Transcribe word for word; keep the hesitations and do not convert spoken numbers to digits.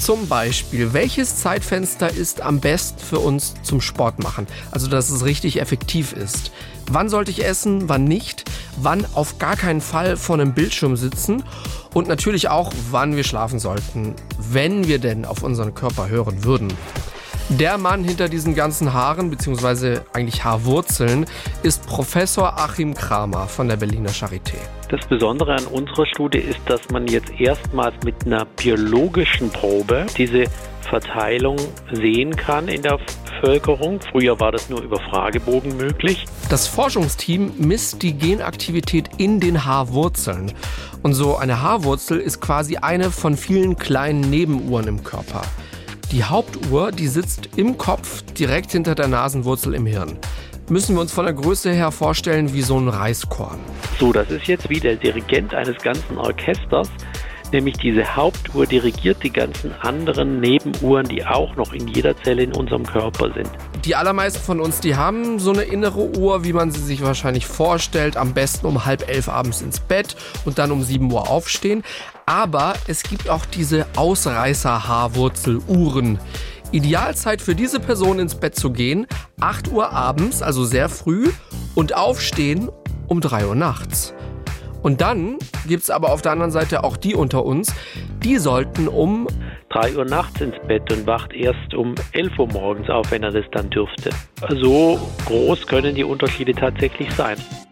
Zum Beispiel, welches Zeitfenster ist am besten für uns zum Sport machen? Also, dass es richtig effektiv ist. Wann sollte ich essen, wann nicht? Wann auf gar keinen Fall vor einem Bildschirm sitzen? Und natürlich auch, wann wir schlafen sollten, wenn wir denn auf unseren Körper hören würden. Der Mann hinter diesen ganzen Haaren, beziehungsweise eigentlich Haarwurzeln, ist Professor Achim Kramer von der Berliner Charité. Das Besondere an unserer Studie ist, dass man jetzt erstmals mit einer biologischen Probe diese Verteilung sehen kann in der Bevölkerung. Früher war das nur über Fragebogen möglich. Das Forschungsteam misst die Genaktivität in den Haarwurzeln. Und so eine Haarwurzel ist quasi eine von vielen kleinen Nebenuhren im Körper. Die Hauptuhr, die sitzt im Kopf, direkt hinter der Nasenwurzel im Hirn. Müssen wir uns von der Größe her vorstellen wie so ein Reiskorn. So, das ist jetzt wie der Dirigent eines ganzen Orchesters. Nämlich diese Hauptuhr dirigiert die ganzen anderen Nebenuhren, die auch noch in jeder Zelle in unserem Körper sind. Die allermeisten von uns, die haben so eine innere Uhr, wie man sie sich wahrscheinlich vorstellt. Am besten um halb elf abends ins Bett und dann um sieben Uhr aufstehen. Aber es gibt auch diese Ausreißer-Haarwurzeluhren. Idealzeit für diese Person ins Bett zu gehen, acht Uhr abends, also sehr früh, und aufstehen um drei Uhr nachts. Und dann gibt's aber auf der anderen Seite auch die unter uns, die sollten um drei Uhr nachts ins Bett und wacht erst um elf Uhr morgens auf, wenn er das dann dürfte. So groß können die Unterschiede tatsächlich sein.